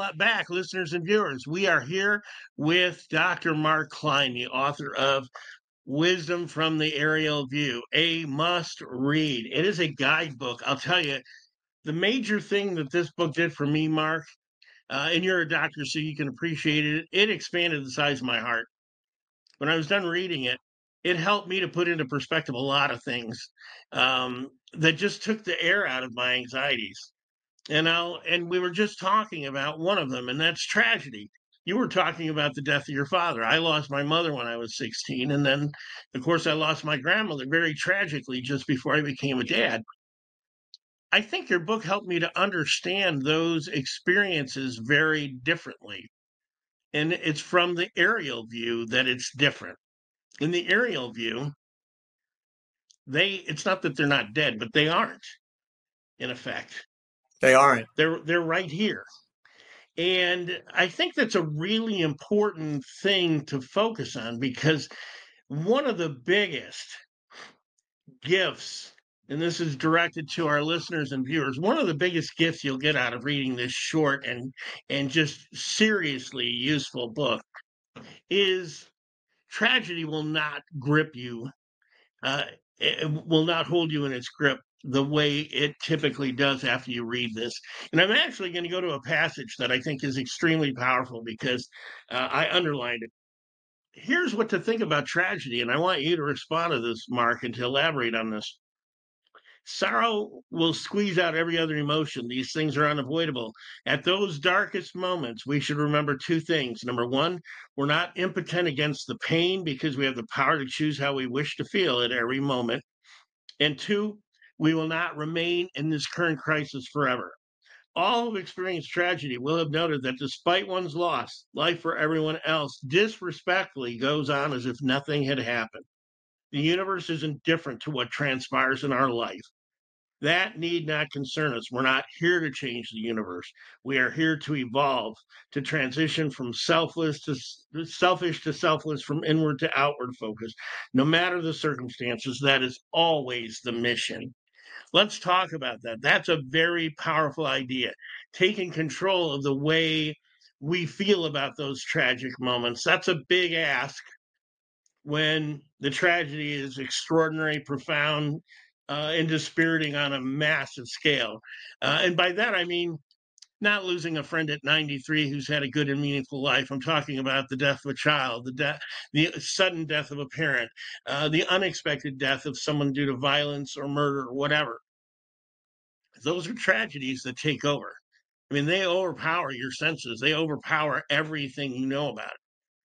back, listeners and viewers. We are here with Dr. Mark Klein, the author of Wisdom from the Aerial View, a must read. It is a guidebook. I'll tell you, the major thing that this book did for me, Mark, and you're a doctor, so you can appreciate it, it expanded the size of my heart. When I was done reading it, it helped me to put into perspective a lot of things that just took the air out of my anxieties. And we were just talking about one of them, and that's tragedy. You were talking about the death of your father. I lost my mother when I was 16, and then, of course, I lost my grandmother very tragically just before I became a dad. I think your book helped me to understand those experiences very differently. And it's from the aerial view that it's different. In the aerial view, it's not that they're not dead, but they aren't, in effect. They aren't. They're right here. And I think that's a really important thing to focus on, because one of the biggest gifts, and this is directed to our listeners and viewers, one of the biggest gifts you'll get out of reading this short and just seriously useful book is tragedy will not grip you. It will not hold you in its grip the way it typically does after you read this. And I'm actually going to go to a passage that I think is extremely powerful because I underlined it. Here's what to think about tragedy, and I want you to respond to this, Mark, and to elaborate on this. Sorrow will squeeze out every other emotion. These things are unavoidable. At those darkest moments, we should remember two things. Number one, we're not impotent against the pain because we have the power to choose how we wish to feel at every moment. And two, we will not remain in this current crisis forever. All who've experienced tragedy will have noted that despite one's loss, life for everyone else disrespectfully goes on as if nothing had happened. The universe is indifferent to what transpires in our life. That need not concern us. We're not here to change the universe. We are here to evolve, to transition from selfish to selfless, from inward to outward focus. No matter the circumstances, that is always the mission. Let's talk about that. That's a very powerful idea. Taking control of the way we feel about those tragic moments. That's a big ask when the tragedy is extraordinary, profound, and dispiriting on a massive scale. And by that, I mean not losing a friend at 93 who's had a good and meaningful life. I'm talking about the death of a child, the sudden death of a parent, the unexpected death of someone due to violence or murder or whatever. Those are tragedies that take over. I mean, they overpower your senses. They overpower everything you know about it.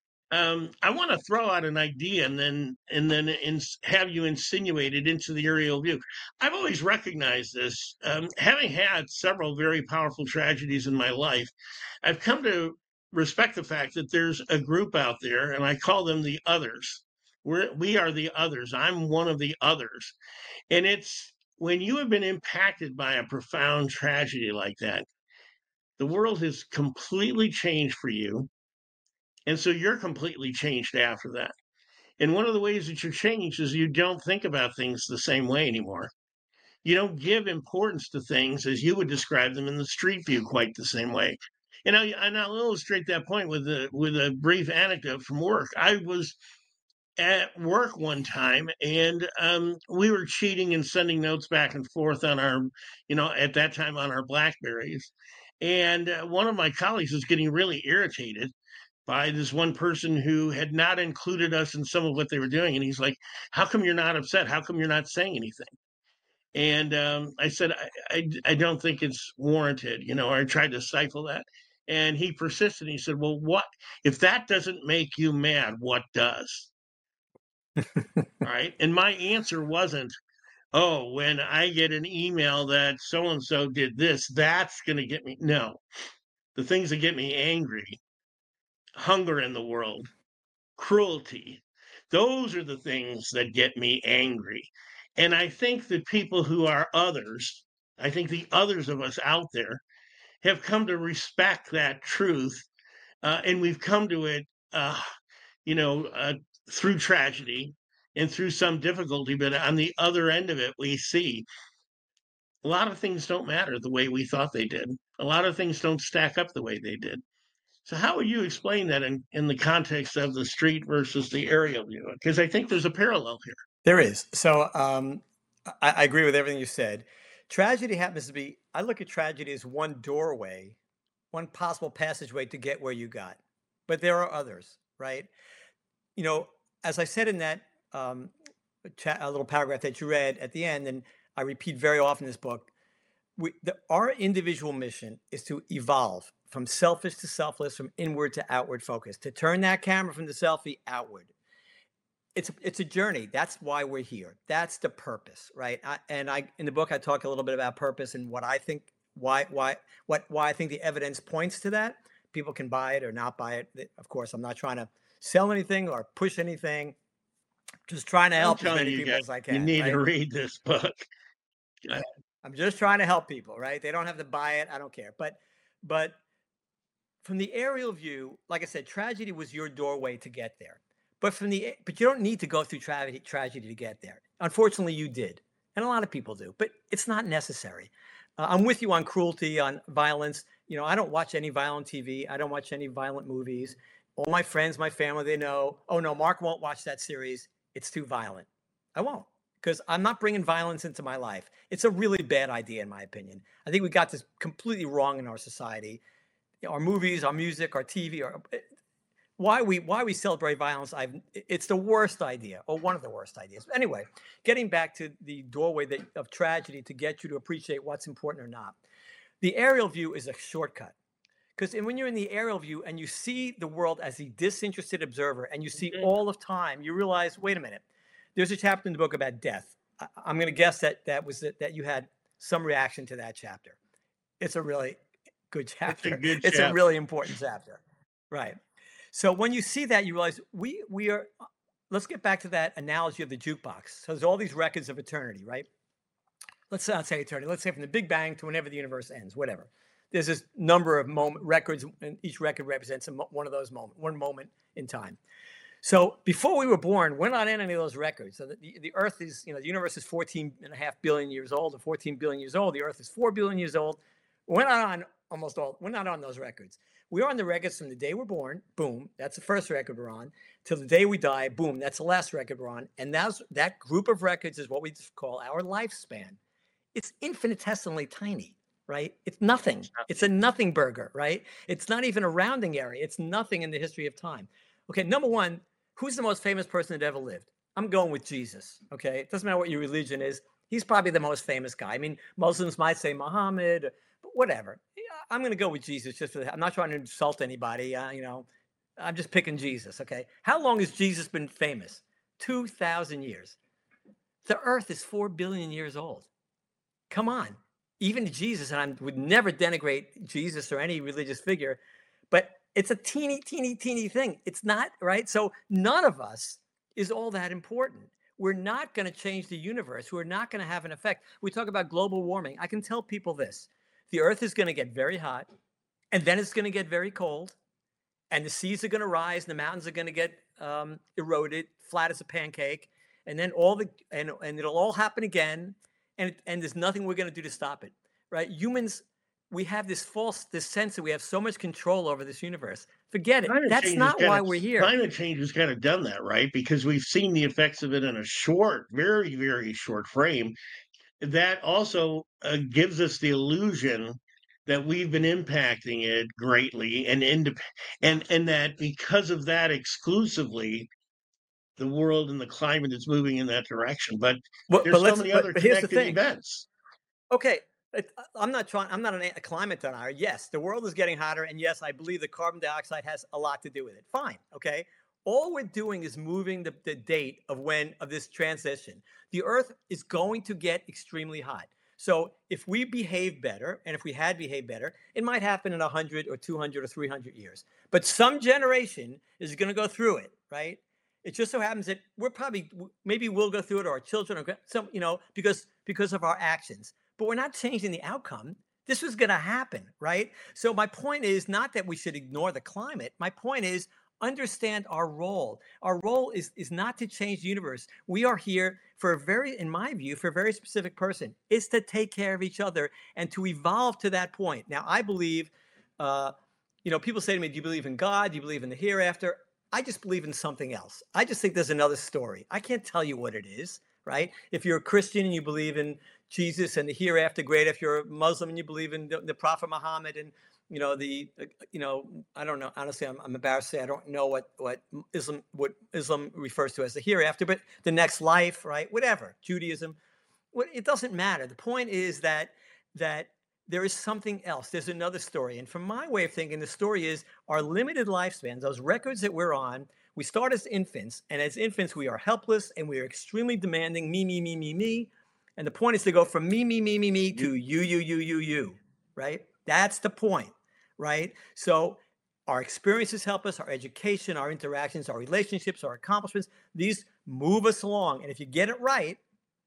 I want to throw out an idea and then have you insinuate it into the aerial view. I've always recognized this. Having had several very powerful tragedies in my life, I've come to respect the fact that there's a group out there, and I call them the others. We are the others. I'm one of the others. And it's when you have been impacted by a profound tragedy like that, the world has completely changed for you. And so you're completely changed after that. And one of the ways that you change is you don't think about things the same way anymore. You don't give importance to things as you would describe them in the street view quite the same way. And I'll illustrate that point with a brief anecdote from work. I was at work one time, and we were cheating and sending notes back and forth on our, at that time on our Blackberries. And one of my colleagues was getting really irritated by this one person who had not included us in some of what they were doing. And he's like, how come you're not upset? How come you're not saying anything? And I said, I don't think it's warranted. I tried to stifle that. And he persisted. He said, well, what if that doesn't make you mad? What does? All right. And my answer wasn't, oh, when I get an email that so-and-so did this, that's going to get me. No, the things that get me angry, hunger in the world, cruelty. Those are the things that get me angry. And I think that people who are others, I think the others of us out there have come to respect that truth. And we've come to it, through tragedy and through some difficulty. But on the other end of it, we see a lot of things don't matter the way we thought they did. A lot of things don't stack up the way they did. So how would you explain that in the context of the street versus the aerial view? Because I think there's a parallel here. There is. So I agree with everything you said. Tragedy happens to be, I look at tragedy as one doorway, one possible passageway to get where you got. But there are others, right? You know, as I said in that a little paragraph that you read at the end, and I repeat very often in this book, our individual mission is to evolve from selfish to selfless, from inward to outward focus, to turn that camera from the selfie outward. It's a journey. That's why we're here. That's the purpose, right? In the book I talk a little bit about purpose and what I think, why I think the evidence points to that. People can buy it or not buy it. Of course, I'm not trying to sell anything or push anything. Just trying to help as many people as I can. You need to read this book. I'm just trying to help people, right? They don't have to buy it. I don't care. But from the aerial view, like I said, tragedy was your doorway to get there. But you don't need to go through tragedy to get there. Unfortunately, you did, and a lot of people do. But it's not necessary. I'm with you on cruelty, on violence. You know, I don't watch any violent TV. I don't watch any violent movies. All my friends, my family, they know. Oh no, Mark won't watch that series. It's too violent. I won't, because I'm not bringing violence into my life. It's a really bad idea, in my opinion. I think we got this completely wrong in our society. Our movies, our music, our TV, why we celebrate violence, it's the worst idea, or one of the worst ideas. Anyway, getting back to the doorway of tragedy to get you to appreciate what's important or not. The aerial view is a shortcut. Because when you're in the aerial view and you see the world as a disinterested observer and you see all of time, you realize, wait a minute, there's a chapter in the book about death. I'm going to guess that you had some reaction to that chapter. It's a really good chapter. It's a really important chapter. Right. So when you see that, you realize we are, let's get back to that analogy of the jukebox. So there's all these records of eternity, right? Let's not say eternity. Let's say from the Big Bang to whenever the universe ends, whatever. There's this number of records, and each record represents one of those moments, one moment in time. So before we were born, we're not in any of those records. So the Earth is, the universe is 14.5 billion years old, or 14 billion years old. The Earth is 4 billion years old. We're not on those records. We're on the records from the day we're born, boom, that's the first record we're on, till the day we die, boom, that's the last record we're on. And that group of records is what we call our lifespan. It's infinitesimally tiny, right? It's nothing. It's a nothing burger, right? It's not even a rounding area. It's nothing in the history of time. Okay, number one, who's the most famous person that ever lived? I'm going with Jesus, okay? It doesn't matter what your religion is. He's probably the most famous guy. I mean, Muslims might say Muhammad, but whatever. I'm going to go with Jesus just for that. I'm not trying to insult anybody. I'm just picking Jesus. Okay. How long has Jesus been famous? 2,000 years. The earth is 4 billion years old. Come on. Even Jesus, and I would never denigrate Jesus or any religious figure, but it's a teeny, teeny, teeny thing. It's not, right? So none of us is all that important. We're not going to change the universe. We're not going to have an effect. We talk about global warming. I can tell people this. The earth is going to get very hot, and then it's going to get very cold, and the seas are going to rise, and the mountains are going to get eroded, flat as a pancake, and then and it'll all happen again, and there's nothing we're going to do to stop it, right? Humans, we have this sense that we have so much control over this universe. Forget it. That's not why we're here. Climate change has kind of done that, right? Because we've seen the effects of it in a very, very short frame. That also gives us the illusion that we've been impacting it greatly, and that because of that exclusively, the world and the climate is moving in that direction. But there's so many other connected events. Okay, I'm not a climate denier. Yes, the world is getting hotter, and yes, I believe that carbon dioxide has a lot to do with it. Fine, okay. All we're doing is moving the date of this transition. The earth is going to get extremely hot. So if we behave better, and if we had behaved better, it might happen in 100 or 200 or 300 years. But some generation is going to go through it, right? It just so happens that maybe we'll go through it, or our children, or because of our actions. But we're not changing the outcome. This was going to happen, right? So my point is not that we should ignore the climate. My point is, understand our role. Our role is not to change the universe. We are here for in my view, for a very specific person. It's to take care of each other and to evolve to that point. Now, I believe, people say to me, do you believe in God? Do you believe in the hereafter? I just believe in something else. I just think there's another story. I can't tell you what it is, right? If you're a Christian and you believe in Jesus and the hereafter, great. If you're a Muslim and you believe in the Prophet Muhammad and I don't know. Honestly, I'm embarrassed to say I don't know what Islam refers to as the hereafter, but the next life, right? Whatever. Judaism. It doesn't matter. The point is that there is something else. There's another story. And from my way of thinking, the story is our limited lifespans, those records that we're on. We start as infants, and as infants, we are helpless and we are extremely demanding. Me, me, me, me, me. And the point is to go from me, me, me, me, me to you, right? That's the point, right? So our experiences help us, our education, our interactions, our relationships, our accomplishments, these move us along. And if you get it right,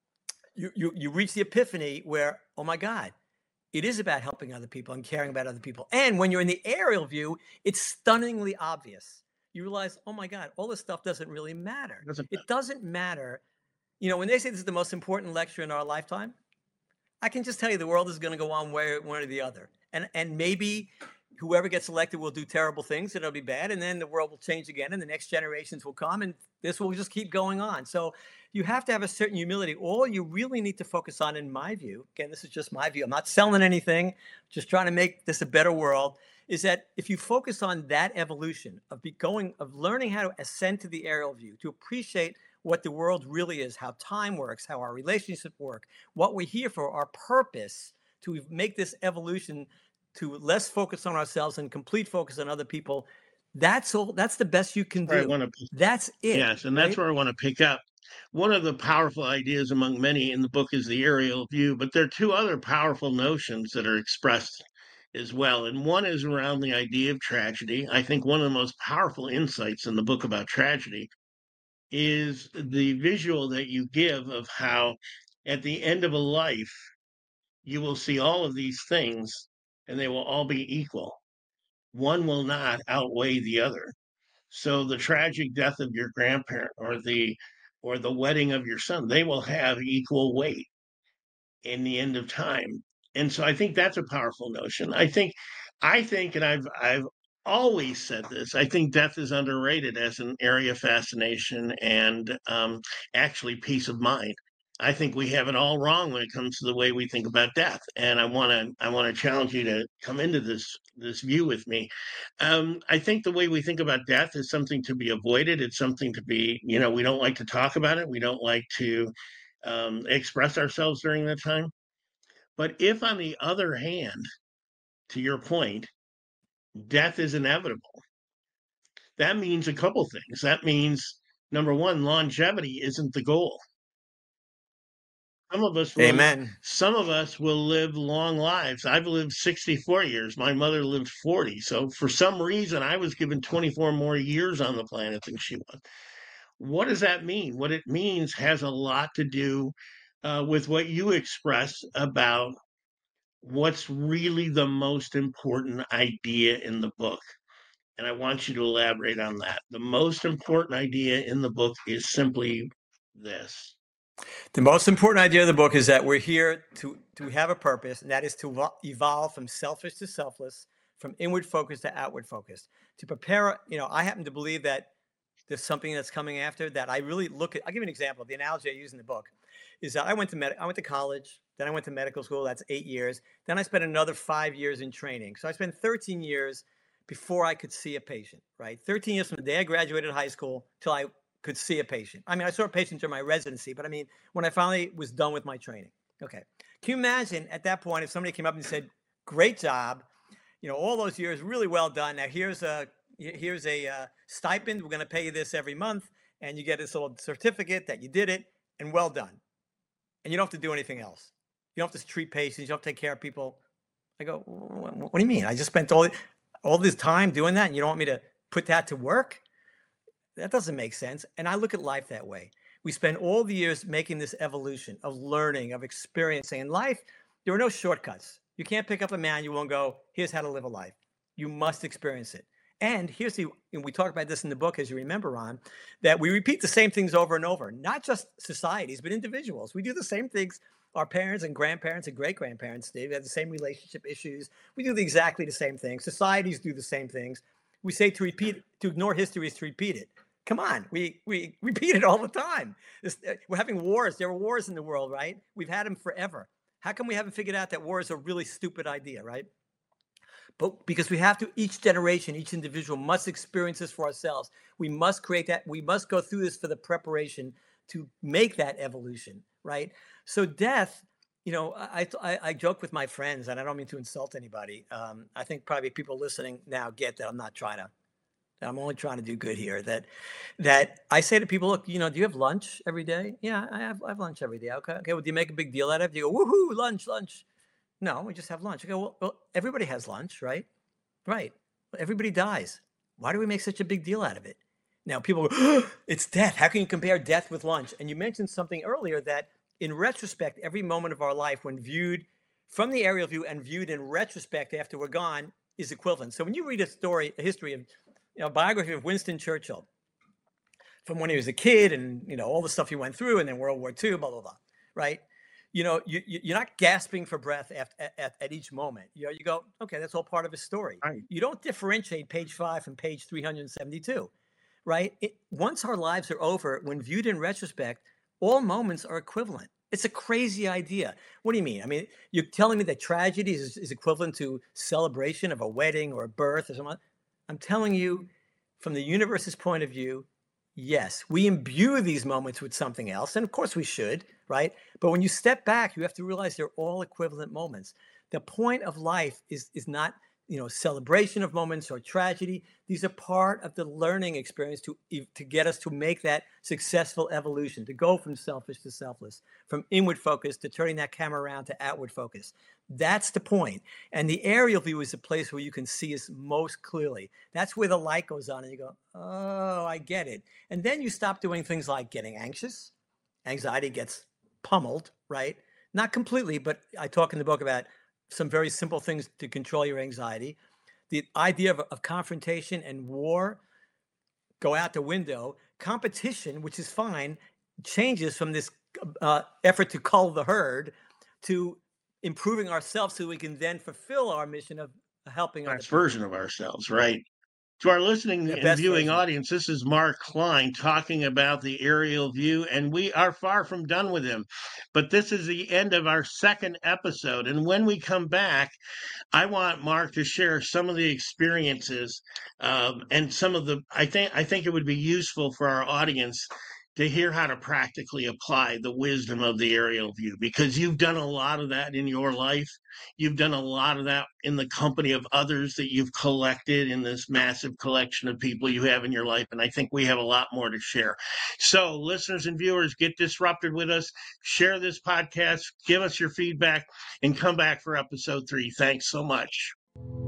you reach the epiphany where, oh my God, it is about helping other people and caring about other people. And when you're in the aerial view, it's stunningly obvious. You realize, oh my God, all this stuff doesn't really matter. It doesn't matter. When they say this is the most important lecture in our lifetime, I can just tell you the world is going to go on one or the other. And maybe whoever gets elected will do terrible things and it'll be bad. And then the world will change again and the next generations will come and this will just keep going on. So you have to have a certain humility. All you really need to focus on, in my view, again, this is just my view, I'm not selling anything, just trying to make this a better world, is that if you focus on that evolution of learning how to ascend to the aerial view, to appreciate what the world really is, how time works, how our relationships work, what we're here for, our purpose, to make this evolution to less focus on ourselves and complete focus on other people. That's all. That's the best you can do. That's it. Yes, and that's where I want to pick up. One of the powerful ideas among many in the book is the aerial view, but there are two other powerful notions that are expressed as well. And one is around the idea of tragedy. I think one of the most powerful insights in the book about tragedy is the visual that you give of how at the end of a life, you will see all of these things and they will all be equal. One will not outweigh the other. So the tragic death of your grandparent or the wedding of your son, they will have equal weight in the end of time. And so I think that's a powerful notion. I think, and I've always said this, I think death is underrated as an area of fascination and actually peace of mind. I think we have it all wrong when it comes to the way we think about death, and I want to challenge you to come into this view with me. I think the way we think about death is something to be avoided. It's something to be, we don't like to talk about it. We don't like to express ourselves during that time. But if, on the other hand, to your point, death is inevitable, that means a couple things. That means, number one, longevity isn't the goal. Some of us will live long lives. I've lived 64 years. My mother lived 40. So for some reason, I was given 24 more years on the planet than she was. What does that mean? What it means has a lot to do with what you express about what's really the most important idea in the book. And I want you to elaborate on that. The most important idea in the book is simply this. The most important idea of the book is that we're here to have a purpose, and that is to evolve from selfish to selfless, from inward focus to outward focus. To prepare, I happen to believe that there's something that's coming after that. I really look at. I'll give you an example. The analogy I use in the book is that I went to college, then I went to medical school. That's 8 years. Then I spent another 5 years in training. So I spent 13 years before I could see a patient. Right, 13 years from the day I graduated high school till I could see a patient. I mean, I saw a patient during my residency, but I mean, when I finally was done with my training. Okay. Can you imagine at that point if somebody came up and said, great job, all those years, really well done. Now here's a stipend. We're going to pay you this every month. And you get this little certificate that you did it and well done. And you don't have to do anything else. You don't have to treat patients. You don't have to take care of people. I go, what do you mean? I just spent all this time doing that and you don't want me to put that to work? That doesn't make sense. And I look at life that way. We spend all the years making this evolution of learning, of experiencing. In life, there are no shortcuts. You can't pick up a manual and go, here's how to live a life. You must experience it. And and we talk about this in the book, as you remember, Ron, that we repeat the same things over and over, not just societies, but individuals. We do the same things. Our parents and grandparents and great-grandparents did. We have the same relationship issues. We do exactly the same things. Societies do the same things. We say to ignore history is to repeat it. Come on, we repeat it all the time. We're having wars. There are wars in the world, right? We've had them forever. How come we haven't figured out that war is a really stupid idea, right? But because we have to, each generation, each individual must experience this for ourselves. We must create that. We must go through this for the preparation to make that evolution, right? So death, I joke with my friends, and I don't mean to insult anybody. I think probably people listening now get that I'm only trying to do good here. That I say to people, look, do you have lunch every day? Yeah, I have lunch every day. Okay. Well, do you make a big deal out of it? Do you go, woohoo, lunch? No, we just have lunch. I go, well, everybody has lunch, right? Right. Everybody dies. Why do we make such a big deal out of it? Now people go, it's death. How can you compare death with lunch? And you mentioned something earlier that in retrospect, every moment of our life, when viewed from the aerial view and viewed in retrospect after we're gone, is equivalent. So when you read a history of, biography of Winston Churchill, from when he was a kid and, all the stuff he went through, and then World War II, blah, blah, blah, right? You're not gasping for breath at each moment. You go, okay, that's all part of his story. Right. You don't differentiate page 5 from page 372, right? Once our lives are over, when viewed in retrospect, all moments are equivalent. It's a crazy idea. What do you mean? I mean, you're telling me that tragedy is equivalent to celebration of a wedding or a birth or something? I'm telling you, from the universe's point of view, yes, we imbue these moments with something else. And of course we should, right? But when you step back, you have to realize they're all equivalent moments. The point of life is not, celebration of moments or tragedy. These are part of the learning experience to get us to make that successful evolution, to go from selfish to selfless, from inward focus to turning that camera around to outward focus. That's the point. And the aerial view is the place where you can see us most clearly. That's where the light goes on and you go, oh, I get it. And then you stop doing things like getting anxious. Anxiety gets pummeled, right? Not completely, but I talk in the book about some very simple things to control your anxiety. The idea of confrontation and war go out the window. Competition, which is fine, changes from this effort to cull the herd to improving ourselves so we can then fulfill our mission of helping others. Best version of ourselves, right? To our listening and viewing audience, this is Mark Klein talking about the aerial view, and we are far from done with him. But this is the end of our second episode. And when we come back, I want Mark to share some of the experiences and some of the, I think it would be useful for our audience to hear how to practically apply the wisdom of the aerial view, because you've done a lot of that in your life. You've done a lot of that in the company of others that you've collected in this massive collection of people you have in your life. And I think we have a lot more to share. So listeners and viewers, get disrupted with us, share this podcast, give us your feedback, and come back for episode 3. Thanks so much.